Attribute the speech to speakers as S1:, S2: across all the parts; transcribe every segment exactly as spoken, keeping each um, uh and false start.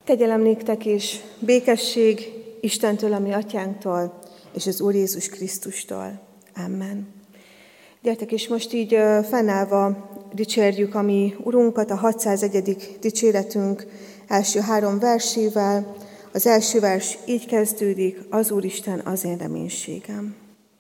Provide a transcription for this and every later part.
S1: Kegyelem néktek és békesség Istentől, a mi atyánktól, és az Úr Jézus Krisztustól. Amen. Gyertek, és most így fennállva dicsérjük a mi Urunkat, a hatszázegyedik dicséretünk első három versével. Az első vers így kezdődik: az Úristen az én reménységem.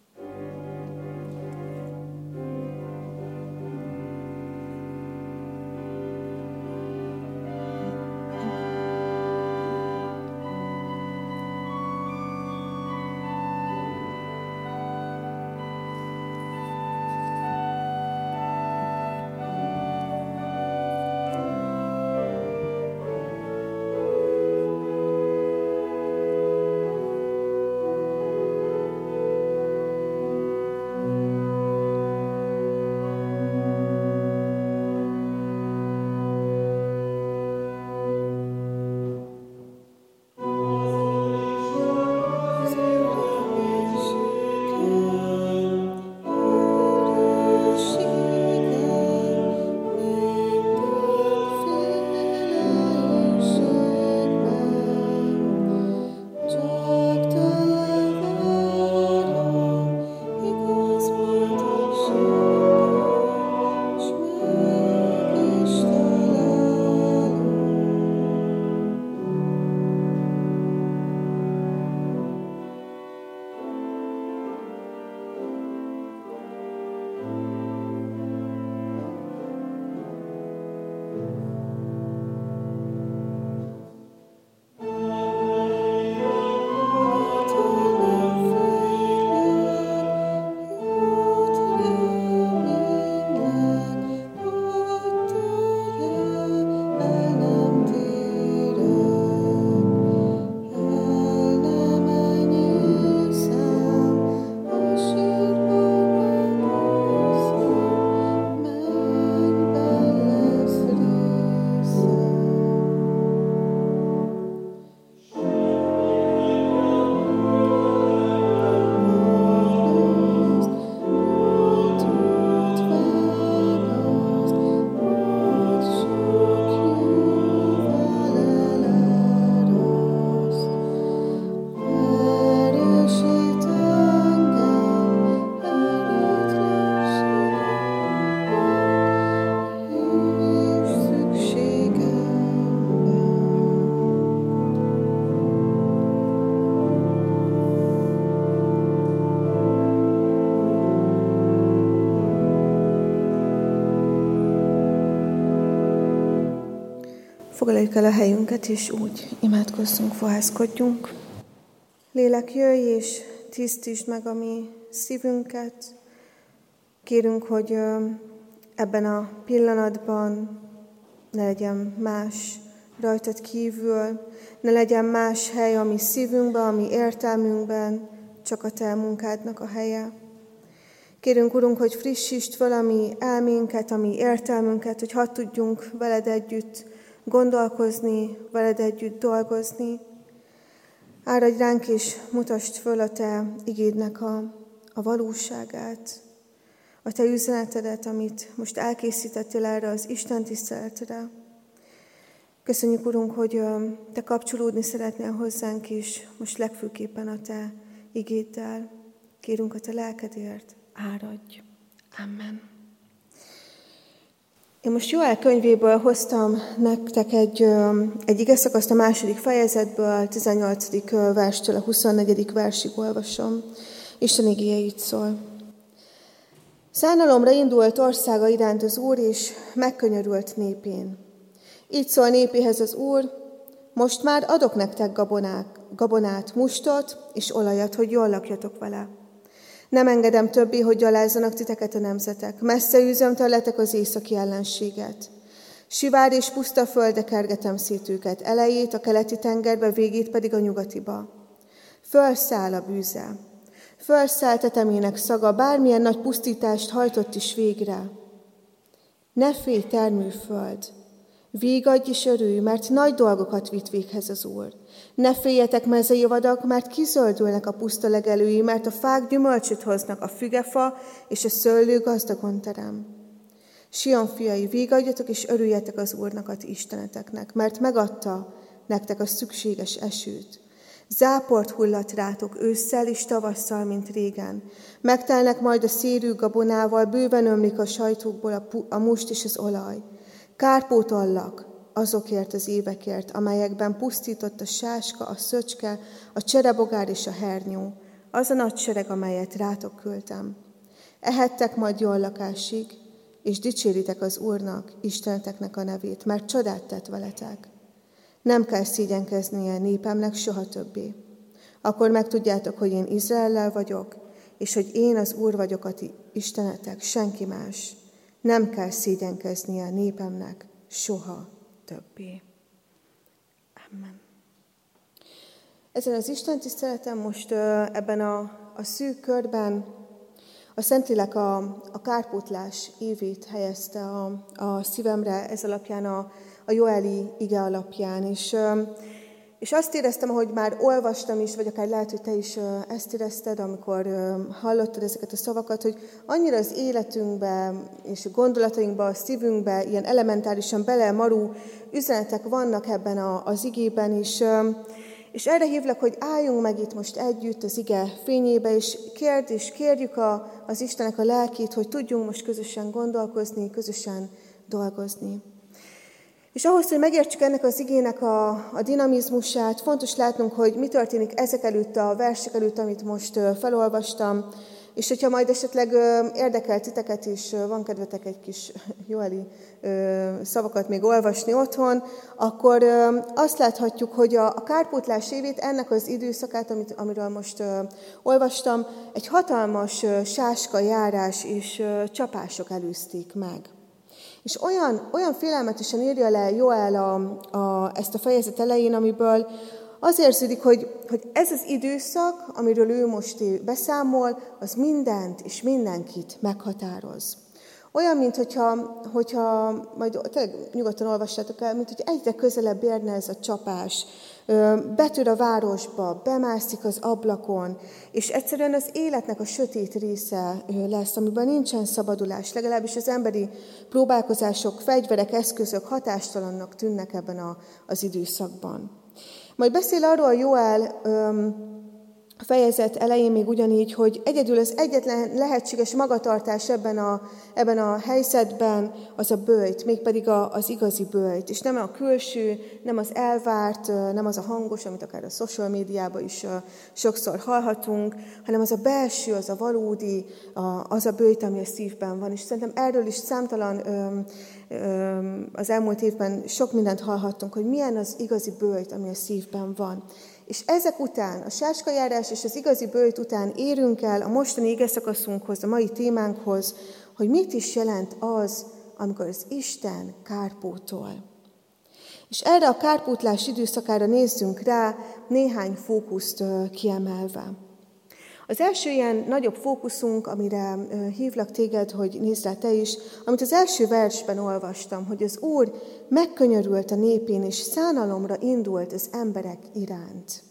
S1: Foglaljuk el a helyünket, és úgy imádkozzunk, fohászkodjunk. Lélek, jöjj és tisztítsd meg a mi szívünket. Kérünk, hogy ebben a pillanatban ne legyen más rajtad kívül, ne legyen más hely a mi szívünkben, a mi értelmünkben, csak a te munkádnak a helye. Kérünk, Urunk, hogy frissítsd fel a mi elménket, a mi értelmünket, hogy hadd tudjunk veled együtt gondolkozni, veled együtt dolgozni. Áradj ránk és mutasd föl a te igédnek a, a valóságát, a te üzenetedet, amit most elkészítettél erre az Isten tiszteletre. Köszönjük, Urunk, hogy te kapcsolódni szeretnél hozzánk is, most legfőképpen a te igéddel. Kérünk a te lelkedért, áradj. Amen. Én most Joel könyvéből hoztam nektek egy, egy igeszakaszt a második fejezetből, tizennyolcadik verstől a huszonnegyedik versig olvasom. Isten igéje így szól. Szánalomra indult országa iránt az Úr, és megkönyörült népén. Így szól népéhez az Úr: most már adok nektek gabonák, gabonát, mustot és olajat, hogy jól lakjatok vele. Nem engedem többé, hogy gyalázzanak titeket a nemzetek. Messze űzöm tőletek az északi ellenséget. Sivár és puszta földre kergetem szét őket, elejét a keleti tengerbe, végét pedig a nyugatiba. Fölszáll a bűze. Fölszáll tetemének szaga, bármilyen nagy pusztítást hajtott is végre. Ne félj, termőföld! Vígadj és örülj, mert nagy dolgokat vitt véghez az Úr. Ne féljetek, mezei vadak, mert kizöldülnek a puszta legelői, mert a fák gyümölcsöt hoznak, a fügefa és a szőlő gazdagon terem. Sion fiai, vígadjatok és örüljetek az Úrnak, a ti isteneteknek, mert megadta nektek a szükséges esőt. Záport hullat rátok ősszel és tavasszal, mint régen. Megtelnek majd a szérű gabonával, bőven ömlik a sajtókból a, pu- a must és az olaj. Kárpót allak azokért az évekért, amelyekben pusztított a sáska, a szöcske, a cserebogár és a hernyó, az a nagy sereg, amelyet rátok küldtem. Ehettek majd jól lakásig, és dicséritek az Úrnak, Isteneteknek a nevét, mert csodát tett veletek. Nem kell szégyenkeznie népemnek soha többé. Akkor megtudjátok, hogy én Izraellel vagyok, és hogy én az Úr vagyok a ti Istenetek, senki más. Nem kell szégyenkeznie népemnek soha többé. Amen. Ezen az Isten tiszteleten most ebben a, a szűk körben a Szentlélek a, a kárpótlás évét helyezte a, a szívemre, ez alapján a, a Joeli ige alapján. És, és azt éreztem, ahogy már olvastam is, vagy akár lehet, hogy te is ezt érezted, amikor hallottad ezeket a szavakat, hogy annyira az életünkbe és a gondolatainkba, a szívünkbe ilyen elementárisan belemarú üzenetek vannak ebben a, az igében is. És erre hívlak, hogy álljunk meg itt most együtt az ige fényébe, és kérd és kérjük a, az Istennek a lelkét, hogy tudjunk most közösen gondolkozni, közösen dolgozni. És ahhoz, hogy megértsük ennek az igének a, a dinamizmusát, fontos látnunk, hogy mi történik ezek előtt, a versek előtt, amit most felolvastam, és hogyha majd esetleg érdekel titeket is, van kedvetek egy kis Joeli szavakat még olvasni otthon, akkor azt láthatjuk, hogy a, a kárpótlás évét, ennek az időszakát, amit, amiről most olvastam, egy hatalmas sáska járás és csapások előzték meg. És olyan, olyan félelmetesen írja le Joel a, a, ezt a fejezet elején, amiből az érződik, hogy, hogy ez az időszak, amiről ő most beszámol, az mindent és mindenkit meghatároz. Olyan, mint hogyha, hogyha majd tényleg nyugodtan olvassátok el, mint hogy egyre közelebb érne ez a csapás. Betör a városba, bemászik az ablakon, és egyszerűen az életnek a sötét része lesz, amiben nincsen szabadulás. Legalábbis az emberi próbálkozások, fegyverek, eszközök hatástalannak tűnnek ebben a, az időszakban. Majd beszél arról Joel a fejezet elején még ugyanígy, hogy egyedül az egyetlen lehetséges magatartás ebben a, ebben a helyzetben az a böjt, mégpedig a, az igazi böjt. És nem a külső, nem az elvárt, nem az a hangos, amit akár a social médiában is sokszor hallhatunk, hanem az a belső, az a valódi, az a böjt, ami a szívben van. És szerintem erről is számtalan az elmúlt évben sok mindent hallhattunk, hogy milyen az igazi böjt, ami a szívben van. És ezek után, a sáskajárás és az igazi böjt után érünk el a mostani igeszakaszunkhoz, a mai témánkhoz, hogy mit is jelent az, amikor az Isten kárpótol. És erre a kárpótlás időszakára nézzünk rá néhány fókuszt kiemelve. Az első ilyen nagyobb fókuszunk, amire hívlak téged, hogy nézd rá te is, amit az első versben olvastam, hogy az Úr megkönyörült a népén, és szánalomra indult az emberek iránt.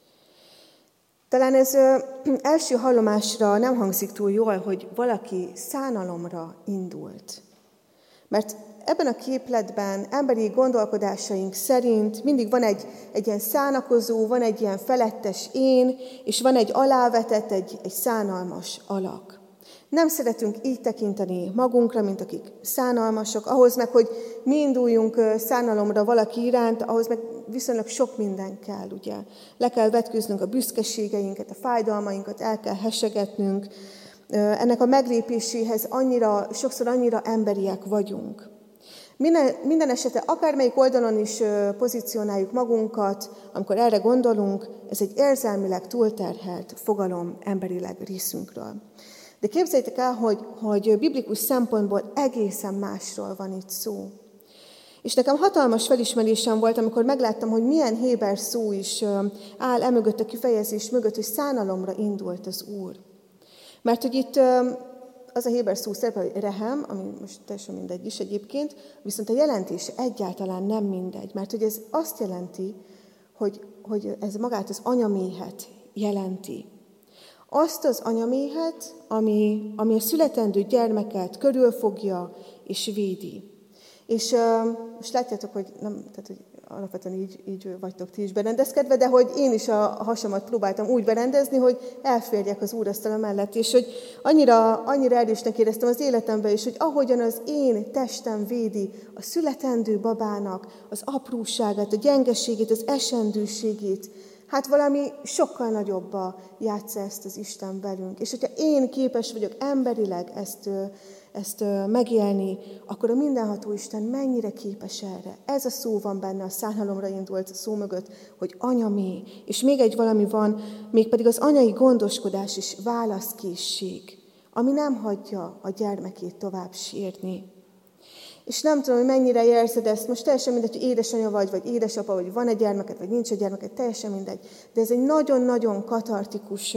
S1: Talán ez első hallomásra nem hangzik túl jól, hogy valaki szánalomra indult. Mert ebben a képletben, emberi gondolkodásaink szerint mindig van egy, egy ilyen szánakozó, van egy ilyen felettes én, és van egy alávetett, egy, egy szánalmas alak. Nem szeretünk így tekinteni magunkra, mint akik szánalmasok, ahhoz meg, hogy mi induljunk szánalomra valaki iránt, ahhoz meg viszonylag sok minden kell, ugye. Le kell vetkőznünk a büszkeségeinket, a fájdalmainkat, el kell hesegetnünk. Ennek a meglépéséhez annyira, sokszor annyira emberiek vagyunk. Minden, minden esetre, akármelyik oldalon is pozícionáljuk magunkat, amikor erre gondolunk, ez egy érzelmileg túlterhelt fogalom emberileg részünkről. De képzeljétek el, hogy, hogy biblikus szempontból egészen másról van itt szó. És nekem hatalmas felismerésem volt, amikor megláttam, hogy milyen héber szó is áll emögött a kifejezés mögött, hogy szánalomra indult az Úr. Mert hogy itt az a héber szó szerepel, hogy rehem, ami most teljesen mindegy is egyébként, viszont a jelentése egyáltalán nem mindegy. Mert hogy ez azt jelenti, hogy, hogy ez magát az anyaméhet jelenti. Azt az anyaméhet, ami, ami a születendő gyermeket körülfogja és védi. És uh, most látjátok, hogy, nem, tehát, hogy alapvetően így, így vagytok ti is berendezkedve, de hogy én is a hasamat próbáltam úgy berendezni, hogy elférjek az úrasztala mellett, és hogy annyira, annyira erősnek éreztem az életemben is, hogy ahogyan az én testem védi a születendő babának az apróságát, a gyengeségét, az esendőségét, hát valami sokkal nagyobba játsza ezt az Isten velünk. És hogyha én képes vagyok emberileg ezt, ezt megélni, akkor a mindenható Isten mennyire képes erre. Ez a szó van benne a szánalomra indult szó mögött, hogy anyamé. És még egy valami van, mégpedig az anyai gondoskodás és válaszkészség, ami nem hagyja a gyermekét tovább sírni. És nem tudom, hogy mennyire érzed ezt, most teljesen mindegy, hogy édesanyja vagy, vagy édesapa, vagy van egy gyermeked, vagy nincs egy gyermeked, teljesen mindegy. De ez egy nagyon-nagyon katartikus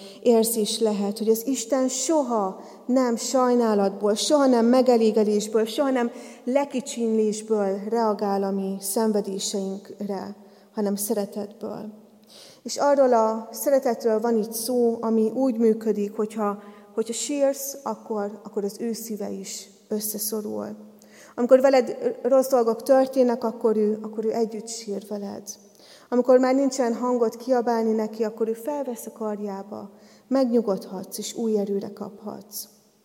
S1: érzés lehet, hogy az Isten soha nem sajnálatból, soha nem megelégedésből, soha nem lekicsinlésből reagál a mi szenvedéseinkre, hanem szeretetből. És arról a szeretetről van itt szó, ami úgy működik, hogyha, hogyha sírsz, akkor, akkor az ő szíve is összeszorul. Amikor veled rossz dolgok történnek, akkor ő, akkor ő együtt sír veled. Amikor már nincsen hangot kiabálni neki, akkor ő felvesz a karjába, megnyugodhatsz és új erőre kaphatsz.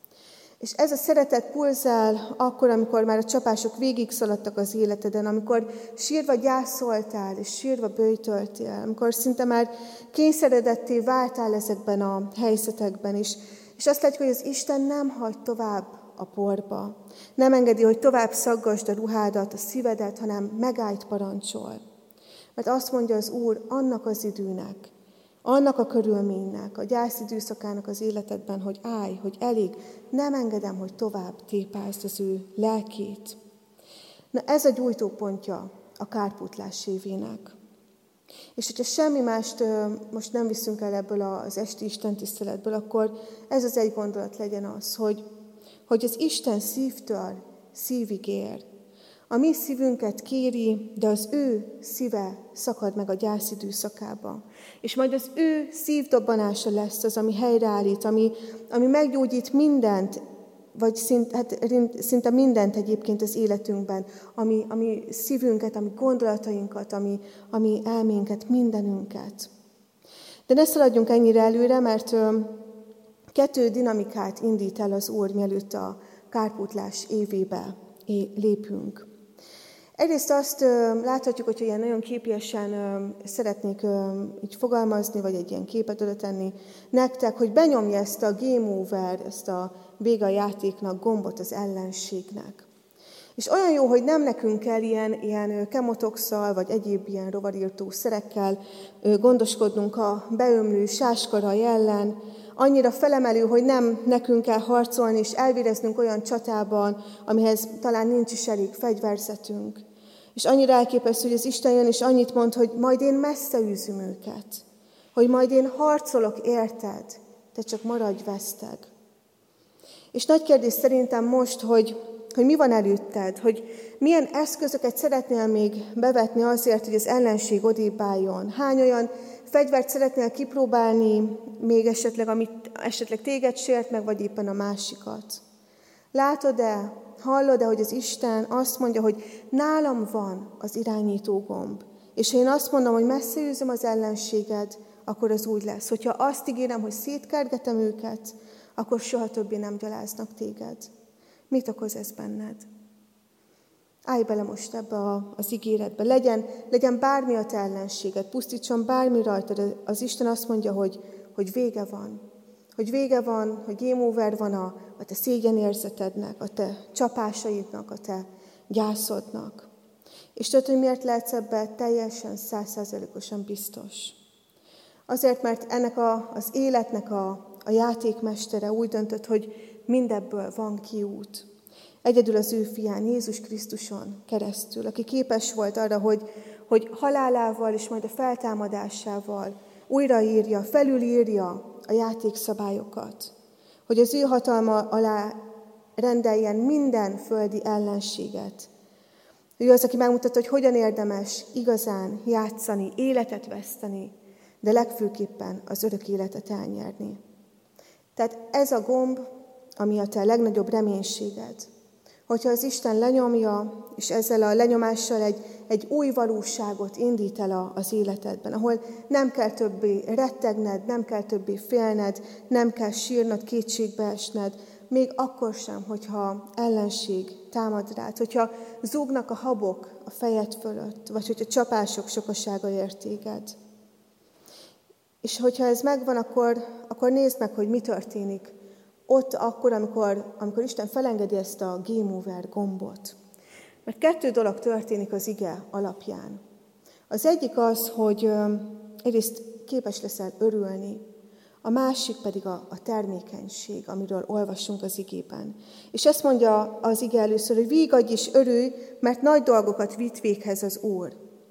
S1: És ez a szeretet pulzál akkor, amikor már a csapások végig szaladtak az életeden, amikor sírva gyászoltál és sírva böjtöltél, amikor szinte már kényszeredetté váltál ezekben a helyzetekben is. És azt látjuk, hogy az Isten nem hagy tovább a porba. Nem engedi, hogy tovább szaggasd a ruhádat, a szívedet, hanem megállt parancsol. Mert azt mondja az Úr, annak az időnek, annak a körülménynek, a gyász időszakának az életedben, hogy állj, hogy elég, nem engedem, hogy tovább tépázd az ő lelkét. Na ez a gyújtópontja a kárpótlás évének. És hogyha semmi mást most nem viszünk el ebből az esti istentiszteletből, akkor ez az egy gondolat legyen az, hogy hogy az Isten szívtől szívig ér. A mi szívünket kéri, de az ő szíve szakad meg a gyász időszakába. És majd az ő szívdobbanása lesz az, ami helyreállít, ami, ami meggyógyít mindent, vagy szint, hát, szinte mindent egyébként az életünkben, ami, ami szívünket, ami gondolatainkat, ami, ami elménket, mindenünket. De ne szaladjunk ennyire előre, mert kettő dinamikát indít el az Úr, mielőtt a kárpótlás évébe lépünk. Egyrészt azt láthatjuk, hogyha ilyen nagyon képiesen szeretnék így fogalmazni, vagy egy ilyen képet oda tenni nektek, hogy benyomja ezt a game over, ezt a vége a játéknak gombot az ellenségnek. És olyan jó, hogy nem nekünk kell ilyen, ilyen kemotoxal, vagy egyéb ilyen rovarírtó szerekkel gondoskodnunk a beömlő sáskaraj ellen, annyira felemelő, hogy nem nekünk kell harcolni, és elvéreznünk olyan csatában, amihez talán nincs is elég fegyverzetünk. És annyira elképesztő, hogy az Isten jön, és annyit mond, hogy majd én messze űzöm őket, hogy majd én harcolok érted, te csak maradj veszteg. És nagy kérdés szerintem most, hogy, hogy mi van előtted, hogy milyen eszközöket szeretnél még bevetni azért, hogy az ellenség odébb álljon. Hány olyan fegyvert szeretnél kipróbálni, még esetleg, amit esetleg téged sért meg, vagy éppen a másikat. Látod-e, hallod-e, hogy az Isten azt mondja, hogy nálam van az irányító gomb, és ha én azt mondom, hogy messze űzöm az ellenséged, akkor az úgy lesz. Hogyha azt ígérem, hogy szétkergetem őket, akkor soha többé nem gyaláznak téged. Mit okoz ez benned? Állj bele most ebbe az ígéretbe. Legyen, legyen bármi a te ellenséged, pusztítson bármi rajtad. Az Isten azt mondja, hogy, hogy vége van. Hogy vége van, hogy game over van a, a te szégyenérzetednek, a te csapásaidnak, a te gyászodnak. És tudod, hogy miért lehetsz ebbe teljesen százszázalékosan biztos? Azért, mert ennek a, az életnek a, a játékmestere úgy döntött, hogy mindebből van kiút. Egyedül az ő fián, Jézus Krisztuson keresztül, aki képes volt arra, hogy, hogy halálával és majd a feltámadásával újraírja, felülírja a játékszabályokat. Hogy az ő hatalma alá rendeljen minden földi ellenséget. Ő az, aki megmutatta, hogy hogyan érdemes igazán játszani, életet veszteni, de legfőképpen az örök életet elnyerni. Tehát ez a gomb, ami a te legnagyobb reménységed, Hogyha az Isten lenyomja, és ezzel a lenyomással egy, egy új valóságot indít el az életedben, ahol nem kell többé rettegned, nem kell többé félned, nem kell sírnod, kétségbe esned, még akkor sem, hogyha ellenség támad rád, hogyha zúgnak a habok a fejed fölött, vagy hogyha csapások sokasága ér téged. És hogyha ez megvan, akkor, akkor nézd meg, hogy mi történik ott akkor, amikor, amikor Isten felengedi ezt a game over gombot. Mert kettő dolog történik az ige alapján. Az egyik az, hogy egyrészt képes leszel örülni, a másik pedig a, a termékenység, amiről olvasunk az igében. És ezt mondja az ige először, hogy vígadj és örülj, mert nagy dolgokat vitt véghez az Úr.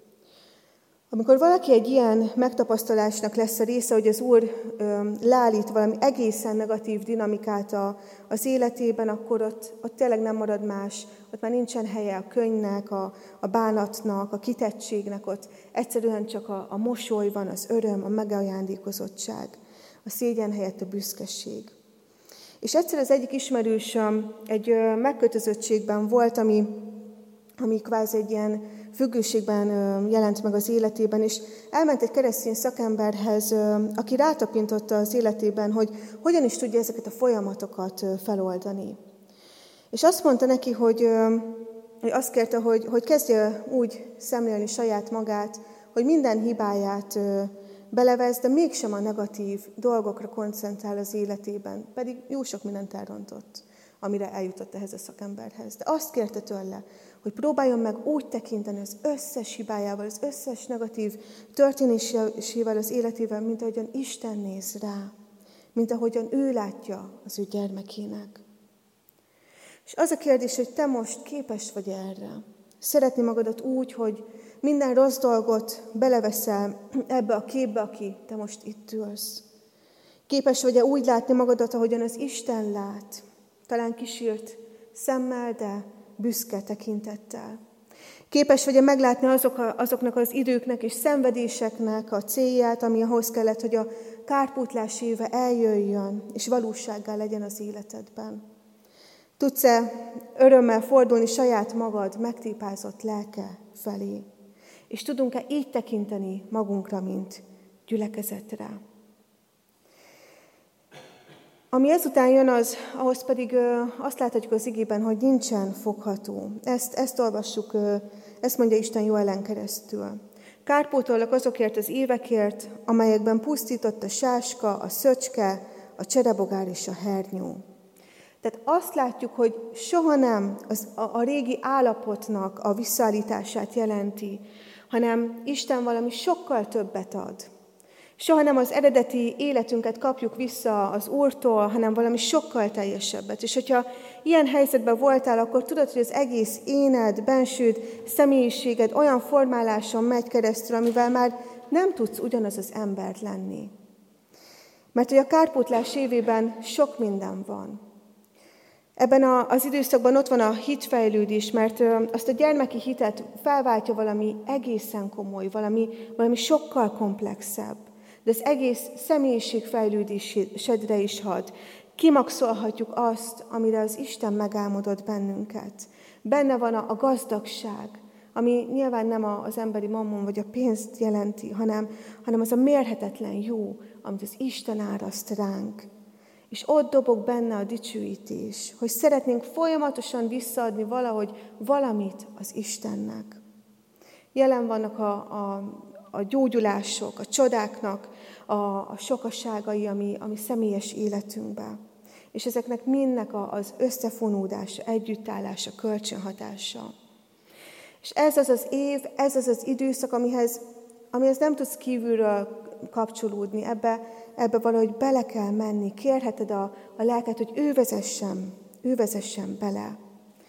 S1: Amikor valaki egy ilyen megtapasztalásnak lesz a része, hogy az Úr ö, leállít valami egészen negatív dinamikát a, az életében, akkor ott, ott tényleg nem marad más, ott már nincsen helye a könnynek, a, a bánatnak, a kitettségnek, ott egyszerűen csak a, a mosoly van, az öröm, a megajándékozottság, a szégyen helyett a büszkeség. És egyszer az egyik ismerősöm egy ö, megkötözöttségben volt, ami, ami kvázi egy ilyen függőségben jelent meg az életében, és elment egy keresztény szakemberhez, aki rátapintotta az életében, hogy hogyan is tudja ezeket a folyamatokat feloldani. És azt mondta neki, hogy, hogy azt kérte, hogy, hogy kezdje úgy szemlélni saját magát, hogy minden hibáját belevesz, de mégsem a negatív dolgokra koncentrál az életében, pedig jó sok mindent elrontott, amire eljutott ehhez a szakemberhez. De azt kérte tőle, hogy próbáljon meg úgy tekinteni az összes hibájával, az összes negatív történésével az életével, mint ahogyan Isten néz rá, mint ahogyan ő látja az ő gyermekének. És az a kérdés, hogy te most képes vagy erre? Szeretni magadat úgy, hogy minden rossz dolgot beleveszel ebbe a képbe, aki te most itt ülsz. Képes vagy-e úgy látni magadat, ahogyan az Isten lát? Talán kisírt szemmel, de büszke tekintettel. Képes vagy-e meglátni azok a, azoknak az időknek és szenvedéseknek a célját, ami ahhoz kellett, hogy a kárpótlás éve eljöjjön, és valósággá legyen az életedben? Tudsz-e örömmel fordulni saját magad megtépázott lelke felé? És tudunk-e így tekinteni magunkra, mint gyülekezetre? Ami ezután jön, az, ahhoz pedig ö, azt láthatjuk az igében, hogy nincsen fogható. Ezt, ezt olvassuk, ö, ezt mondja Isten Jóelen keresztül. Kárpótollak azokért az évekért, amelyekben pusztított a sáska, a szöcske, a cserebogár és a hernyó. Tehát azt látjuk, hogy soha nem az, a, a régi állapotnak a visszaállítását jelenti, hanem Isten valami sokkal többet ad. Soha nem az eredeti életünket kapjuk vissza az Úrtól, hanem valami sokkal teljesebbet. És hogyha ilyen helyzetben voltál, akkor tudod, hogy az egész éned, bensőd, személyiséged olyan formáláson megy keresztül, amivel már nem tudsz ugyanaz az ember lenni. Mert hogy a kárpótlás évében sok minden van. Ebben az időszakban ott van a hitfejlődés, mert azt a gyermeki hitet felváltja valami egészen komoly, valami, valami sokkal komplexebb. De az egész személyiségfejlődésedre is hat. Kimaxolhatjuk azt, amire az Isten megálmodott bennünket. Benne van a gazdagság, ami nyilván nem az emberi mammon vagy a pénzt jelenti, hanem, hanem az a mérhetetlen jó, amit az Isten áraszt ránk. És ott dobog benne a dicsőítés, hogy szeretnénk folyamatosan visszaadni valahogy valamit az Istennek. Jelen vannak a, a, a gyógyulások, a csodáknak a, a sokaságai, ami, ami személyes életünkben. És ezeknek mindnek az összefonódása, együttállása, kölcsönhatása. És ez az az év, ez az az időszak, amihez, amihez nem tudsz kívülről kapcsolódni, ebbe, ebbe valahogy bele kell menni. Kérheted a, a lelket, hogy ő vezessen, ő vezessen bele.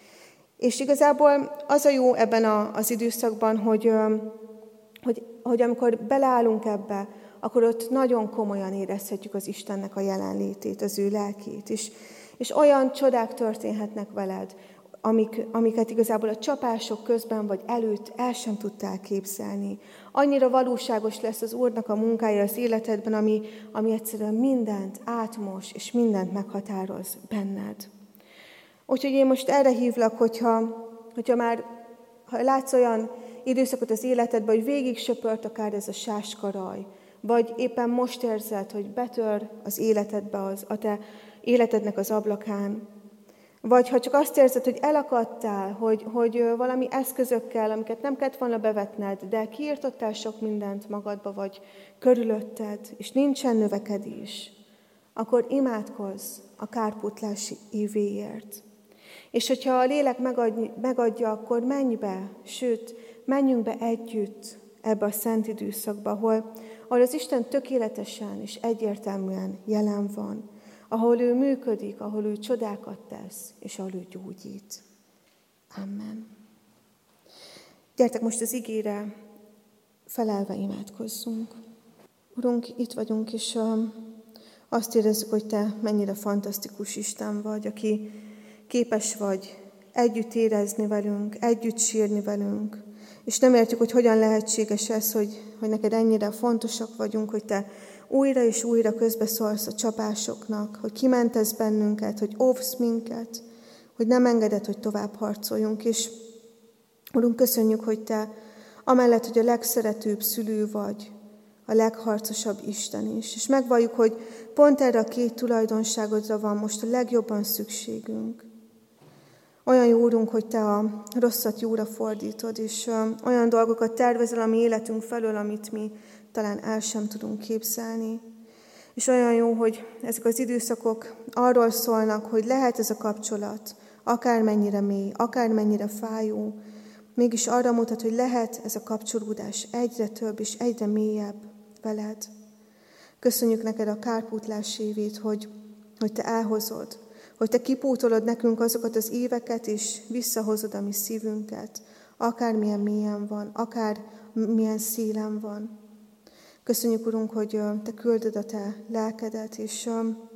S1: És igazából az a jó ebben a, az időszakban, hogy, hogy, hogy amikor beleállunk ebbe, akkor ott nagyon komolyan érezhetjük az Istennek a jelenlétét, az ő lelkét. És, és olyan csodák történhetnek veled, amik, amiket igazából a csapások közben vagy előtt el sem tudtál képzelni. Annyira valóságos lesz az Úrnak a munkája az életedben, ami, ami egyszerűen mindent átmos, és mindent meghatároz benned. Úgyhogy én most erre hívlak, hogyha, hogyha már ha látsz olyan időszakot az életedben, hogy végig söpört akár ez a sáskaraj, vagy éppen most érzed, hogy betör az életedbe az, a te életednek az ablakán, vagy ha csak azt érzed, hogy elakadtál, hogy, hogy valami eszközökkel, amiket nem kellett volna bevetned, de kiirtottál sok mindent magadba, vagy körülötted, és nincsen növekedés, akkor imádkozz a kárpótlási évéért. És hogyha a lélek megadja, megadja, akkor menj be, sőt, menjünk be együtt ebbe a szent időszakba, ahol, ahol az Isten tökéletesen és egyértelműen jelen van, ahol ő működik, ahol ő csodákat tesz, és ahol ő gyógyít. Amen. Gyertek most az igére, felelve imádkozzunk. Urunk, itt vagyunk, és um, azt érezzük, hogy Te mennyire fantasztikus Isten vagy, aki képes vagy együtt érezni velünk, együtt sírni velünk, és nem értjük, hogy hogyan lehetséges ez, hogy, hogy neked ennyire fontosak vagyunk, hogy Te újra és újra közbeszólsz a csapásoknak, hogy kimentesz bennünket, hogy óvsz minket, hogy nem engeded, hogy tovább harcoljunk. És Urunk, köszönjük, hogy Te amellett, hogy a legszeretőbb szülő vagy, a legharcosabb Isten is. És megvalljuk, hogy pont erre a két tulajdonságodra van most a legjobban szükségünk. Olyan jó, Urunk, hogy Te a rosszat jóra fordítod, és olyan dolgokat tervezel a mi életünk felől, amit mi talán el sem tudunk képzelni. És olyan jó, hogy ezek az időszakok arról szólnak, hogy lehet ez a kapcsolat, akármennyire mély, akármennyire fájó, mégis arra mutat, hogy lehet ez a kapcsolódás egyre több és egyre mélyebb veled. Köszönjük neked a kárpótlás évét, hogy, hogy Te elhozod, hogy Te kipótolod nekünk azokat az éveket, és visszahozod a mi szívünket, akármilyen mélyen van, akármilyen szélen van. Köszönjük, Urunk, hogy Te küldöd a Te lelkedet, és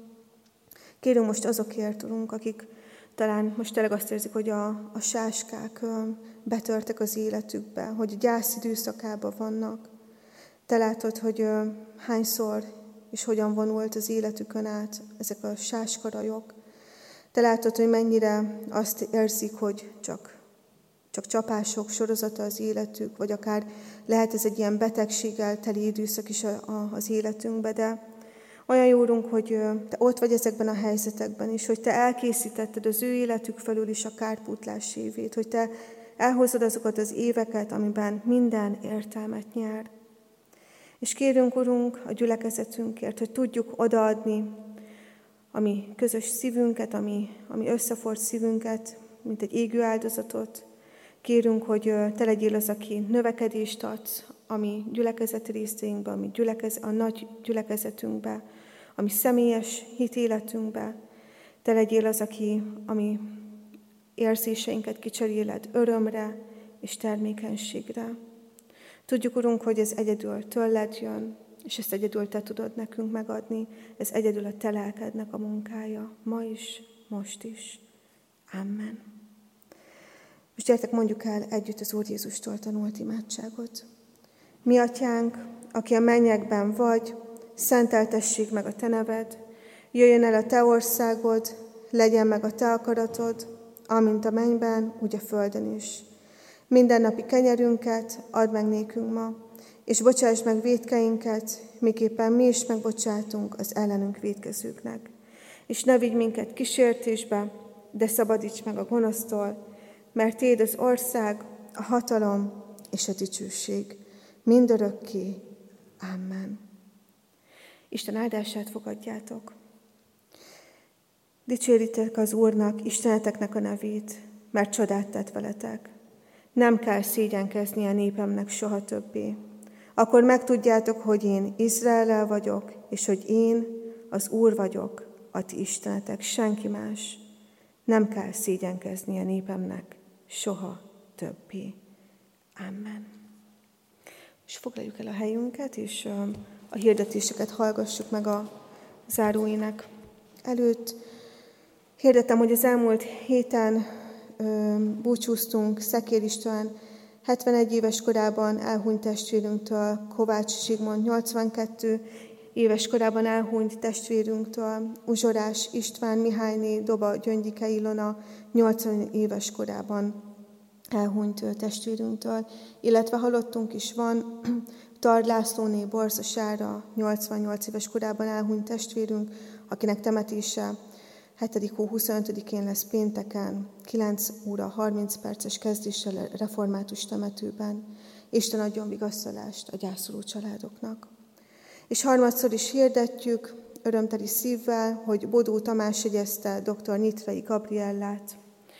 S1: kérünk most azokért, Urunk, akik talán most tényleg azt érzik, hogy a, a sáskák betörtek az életükbe, hogy gyász időszakában vannak. Te látod, hogy hányszor és hogyan vonult az életükön át ezek a sáskarajok. Te látod, hogy mennyire azt érzik, hogy csak, csak csapások sorozata az életük, vagy akár lehet ez egy ilyen betegséggel teli időszak is a, a, az életünkbe, de olyan jó, Urunk, hogy Te ott vagy ezekben a helyzetekben is, hogy Te elkészítetted az ő életük felül is a kárpótlás évét, hogy Te elhozod azokat az éveket, amiben minden értelmet nyer. És kérünk, Urunk, a gyülekezetünkért, hogy tudjuk odaadni a mi közös szívünket, ami, ami összefort szívünket, mint egy égő áldozatot. Kérünk, hogy Te legyél az, aki növekedést adsz a mi gyülekezeti részeinkbe, a, mi gyülekez, a nagy gyülekezetünkbe, a mi személyes hitéletünkbe. Te legyél az, aki a mi érzéseinket kicseréled örömre és termékenységre. Tudjuk, Urunk, hogy ez egyedül tőled jön, és ezt egyedül Te tudod nekünk megadni. Ez egyedül a Te lelkednek a munkája, ma is, most is. Amen. Most gyertek, mondjuk el együtt az Úr Jézustól tanult imádságot. Mi atyánk, aki a mennyekben vagy, szenteltessék meg a Te neved, jöjjön el a Te országod, legyen meg a Te akaratod, amint a mennyben, úgy a földön is. Mindennapi kenyerünket add meg nékünk ma, és bocsáss meg vétkeinket, miképpen mi is megbocsátunk az ellenünk vétkezőknek. És ne vigy minket kísértésbe, de szabadíts meg a gonosztól, mert Téd az ország, a hatalom és a dicsőség mindörökké. Amen. Isten áldását fogadjátok. Dicséritek az Úrnak, Isteneteknek a nevét, mert csodát tett veletek. Nem kell szégyenkezni a népemnek soha többé. Akkor megtudjátok, hogy én Izraellel vagyok, és hogy én az Úr vagyok, a ti istenetek, senki más. Nem kell szégyenkezni a népemnek soha többé. Amen. És foglaljuk el a helyünket, és a hirdetéseket hallgassuk meg a záróének előtt. Hirdetem, hogy az elmúlt héten búcsúztunk Szekér István hetvenegy éves korában elhunyt testvérünktől, Kovács Zsigmond nyolcvankettő éves korában elhunyt testvérünktől, Uzsorás István Mihályné Doba Gyöngyike Ilona nyolcvan éves korában elhunyt testvérünktől, illetve halottunk is van, Tard Lászlóné Borza Sára nyolcvannyolc éves korában elhunyt testvérünk, akinek temetése hetedik hó huszonötödikén lesz pénteken, kilenc óra harminc perces kezdéssel református temetőben. Isten adjon vigasztalást a gyászoló családoknak. És harmadszor is hirdetjük, örömteli szívvel, hogy Bodó Tamás jegyezte dr. Nyitrai Gabriellát,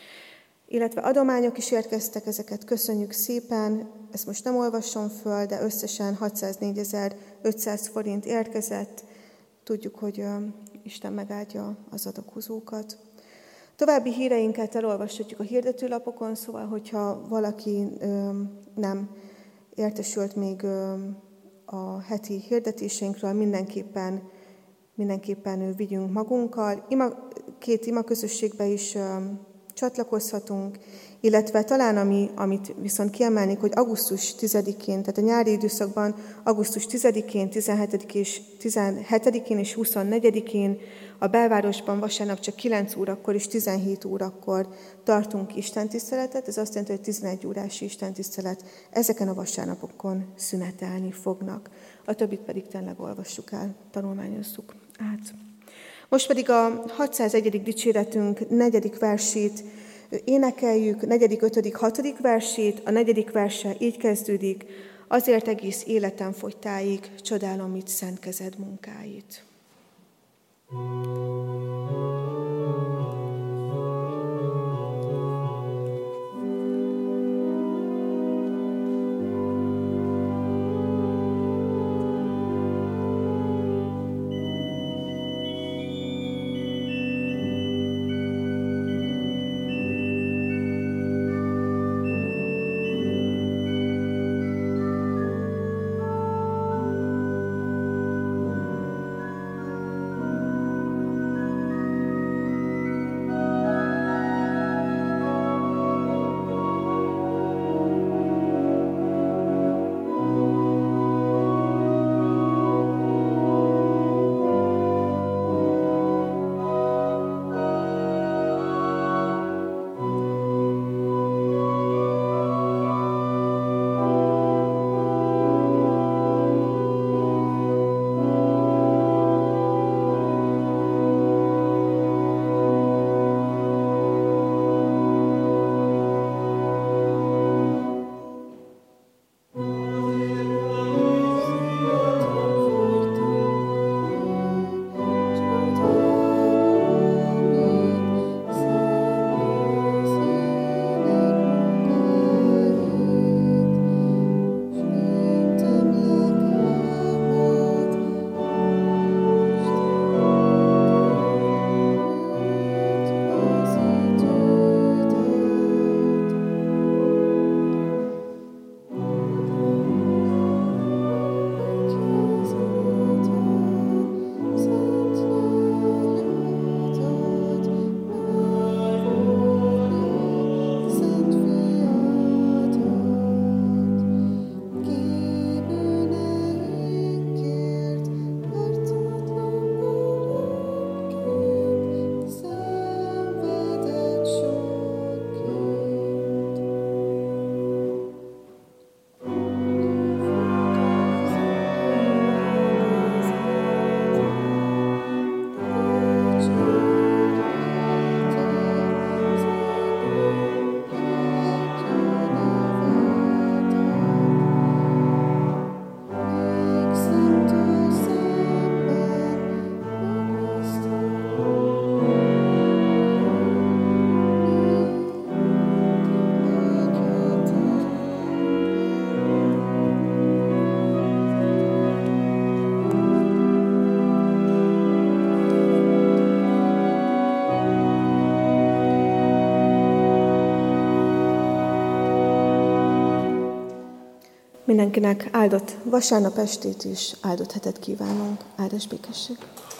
S1: illetve adományok is érkeztek, ezeket köszönjük szépen, ezt most nem olvasom föl, de összesen hatszáznégyezer-ötszáz forint érkezett. Tudjuk, hogy uh, Isten megáldja az adakozókat. További híreinket elolvashatjuk a hirdetőlapokon, szóval, hogyha valaki uh, nem értesült még uh, a heti hirdetéseinkről, mindenképpen, mindenképpen vigyünk magunkkal. Ima, két imaközösségbe is uh, csatlakozhatunk, illetve talán ami, amit viszont kiemelnék, hogy augusztus tizedikén, tehát a nyári időszakban augusztus tizedikén, tizenhetedikén és, tizenhetedikén és huszonnegyedikén a belvárosban vasárnap csak kilenc órakor és tizenhét órakor tartunk istentiszteletet, ez azt jelenti, hogy tizenegy órás istentisztelet ezeken a vasárnapokon szünetelni fognak. A többit pedig tényleg olvassuk el, tanulmányozzuk át. Most pedig a hatszázegyedik dicséretünk negyedik versét énekeljük, negyedik, ötödik, hatodik versét. A negyedik verse így kezdődik: azért egész életem fogytáig csodálom, mit szent kezed munkáit. Mindenkinek áldott vasárnap estét és áldott hetet kívánunk. Áldás békesség!